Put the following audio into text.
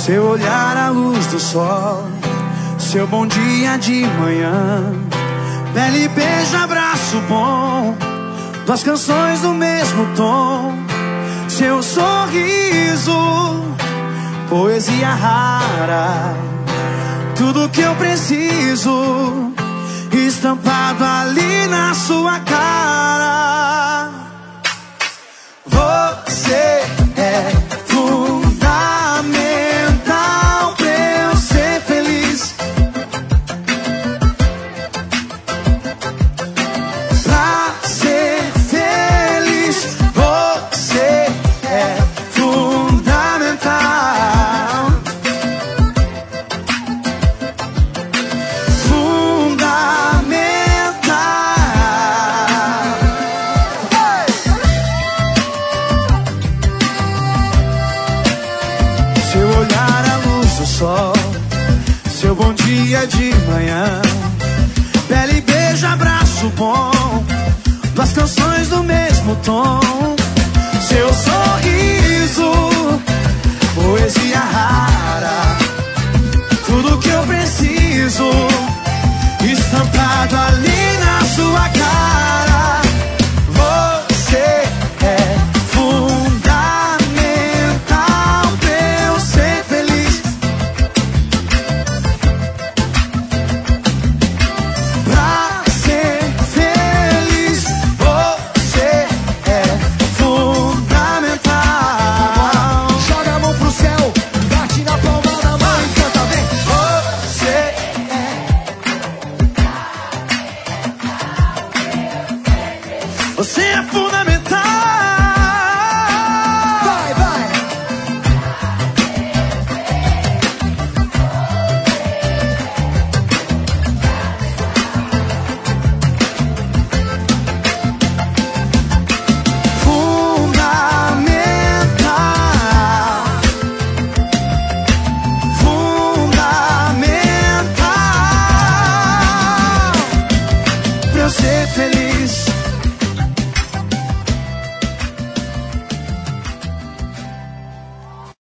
Seu olhar à luz do sol, seu bom dia de manhã, pele, beijo, abraço bom, duas canções do mesmo tom, seu sorriso, poesia rara, tudo que eu preciso, estampado ali na sua cara. Você é fundamental pra eu ser feliz, pra ser feliz. Você é fundamental, fundamental. Seu olhar à luz do sol, seu bom dia de manhã, pele, beijo, abraço bom, duas canções do mesmo tom, seu sorriso, poesia rara, tudo que eu preciso, estampado ali na sua cara. Você é fundamental pra eu ser feliz, pra ser feliz. Você é fundamental. Joga a mão pro céu, bate na palma da mão e canta bem. Você é fundamental. Vai, vai. Fundamental, fundamental pra eu ser feliz.